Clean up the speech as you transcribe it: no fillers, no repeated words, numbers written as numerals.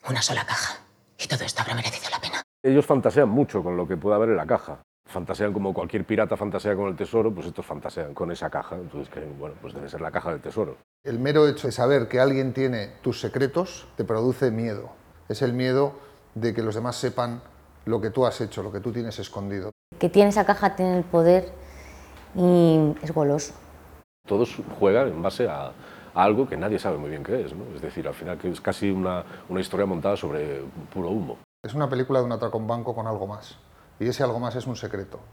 Una sola caja. Y todo esto habrá merecido la pena. Ellos fantasean mucho con lo que puede haber en la caja. Fantasean como cualquier pirata fantasea con el tesoro, pues estos fantasean con esa caja. Entonces, bueno, pues debe ser la caja del tesoro. El mero hecho de saber que alguien tiene tus secretos te produce miedo. Es el miedo de que los demás sepan lo que tú has hecho, lo que tú tienes escondido. Que tiene esa caja, tiene el poder y es goloso. Todos juegan en base a algo que nadie sabe muy bien qué es, ¿no? Es decir, al final que es casi una historia montada sobre puro humo. Es una película de un atraco a un banco con algo más. Y ese algo más es un secreto.